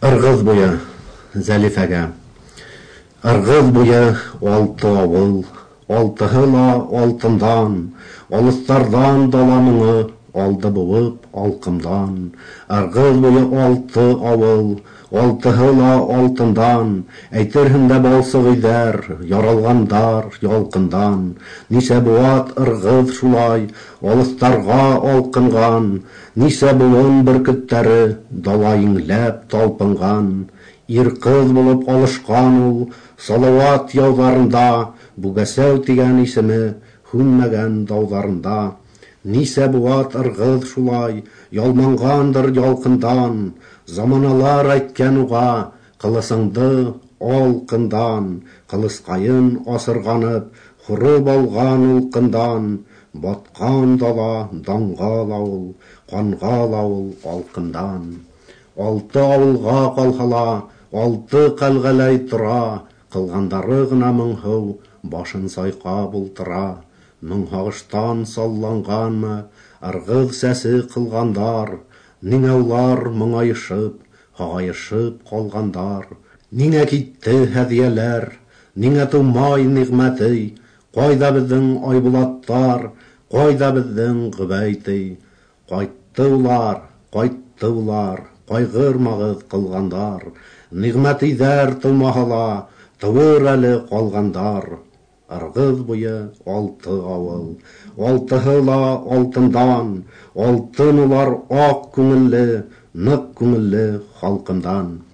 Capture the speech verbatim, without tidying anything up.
Ыргыз буе Зәлифәгә. Ыргыз буе алты авыл, алтыһы ла алтындан, алыстардан дала моңы алды буып алкымдан. Ыргыз буе алты авыл, алтыһы ла алтындан, әйтерһең дә балсык өйдәр, яралгандар ялкындан. Нисә буат ыргыз шулай алыстарга алкынган, нисә буын бөркеттәре дала иңләп талпынган. Ир кыз булып алышкан ул Салават яуларында, Бүгәсәү тигән исеме һүнмәгән дауҙарында. Нисә буат ыргыз шулай ялмангандыр ялкындан, заманалар әйткән уға кылысыңды ал кындан. Кылыскайын асырганып хурып алган улкындан, баткан дала даңгал авыл, кангал авыл алкындан. Алты авылга калһала, алты кәлгәләй тора, кылгандары гына моңһыу башын сайкап ултыра. Моң һагыштан салланганмы ыргыз сәсе кылгандар, ниңә улар моңайышып, һагайышып калгандар. Ниңә китте һәдияләр, ниңә тумай нигъмәте, кайда безнең Айбулаттар, кайда безнең Гөбәйте? Кайтты улар, кайтты улар, кайгырмагыз кылгандар, нигъмәтидәр тумаһала, тыуыр әле калгандар. Ыргыз буе алты авыл, алтыһы ла алтындан, алтын улар ак күңелле, нык күңелле халкындан.